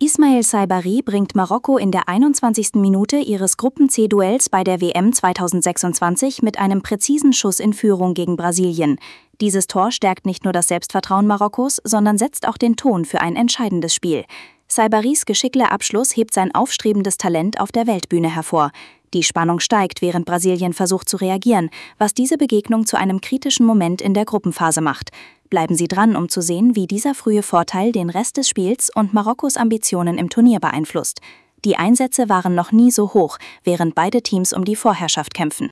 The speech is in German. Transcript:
Ismael Saibari bringt Marokko in der 21. Minute ihres Gruppen-C-Duells bei der WM 2026 mit einem präzisen Schuss in Führung gegen Brasilien. Dieses Tor stärkt nicht nur das Selbstvertrauen Marokkos, sondern setzt auch den Ton für ein entscheidendes Spiel. Saibaris geschickter Abschluss hebt sein aufstrebendes Talent auf der Weltbühne hervor. Die Spannung steigt, während Brasilien versucht zu reagieren, was diese Begegnung zu einem kritischen Moment in der Gruppenphase macht. Bleiben Sie dran, um zu sehen, wie dieser frühe Vorteil den Rest des Spiels und Marokkos Ambitionen im Turnier beeinflusst. Die Einsätze waren noch nie so hoch, während beide Teams um die Vorherrschaft kämpfen.